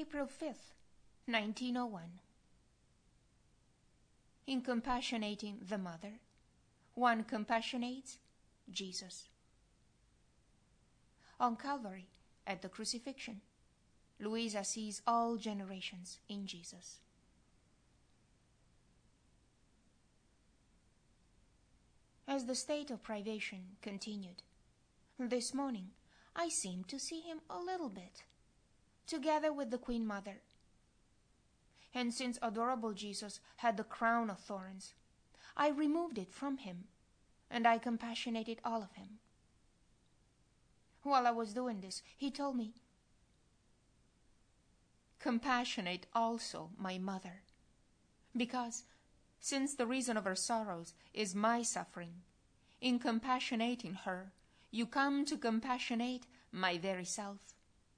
April 5th, 1901. In compassionating the Mother, one compassionates Jesus. On Calvary, at the crucifixion, Luisa sees all generations in Jesus. As the state of privation continued, this morning I seemed to see him a little bit, together with the Queen Mother. And since adorable Jesus had the crown of thorns, I removed it from him, and I compassionated all of him. While I was doing this, he told me, "Compassionate also my mother, because, since the reason of her sorrows is my suffering, in compassionating her, you come to compassionate my very self."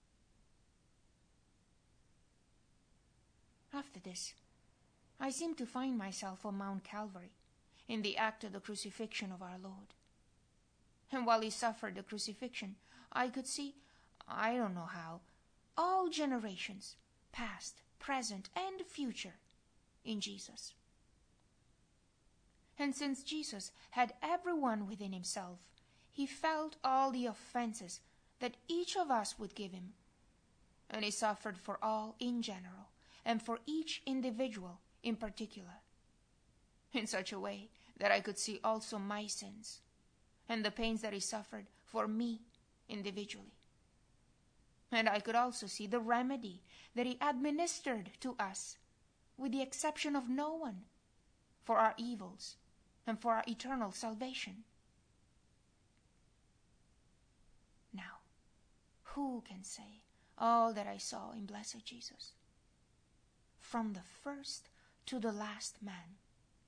After this, I seemed to find myself on Mount Calvary, in the act of the crucifixion of our Lord. And while he suffered the crucifixion, I could see, I don't know how, all generations, past, present, and future, in Jesus. And since Jesus had everyone within himself, he felt all the offenses that each of us would give him, and he suffered for all in general, and for each individual in particular, in such a way that I could see also my sins, and the pains that he suffered for me individually. And I could also see the remedy that he administered to us, with the exception of no one, for our evils and for our eternal salvation. Now, who can say all that I saw in blessed Jesus, from the first to the last man?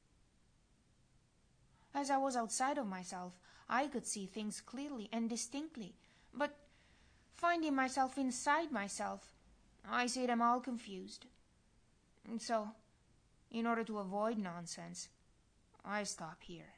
As I was outside of myself, I could see things clearly and distinctly, but finding myself inside myself, I see them all confused. And so, in order to avoid nonsense, I stop here.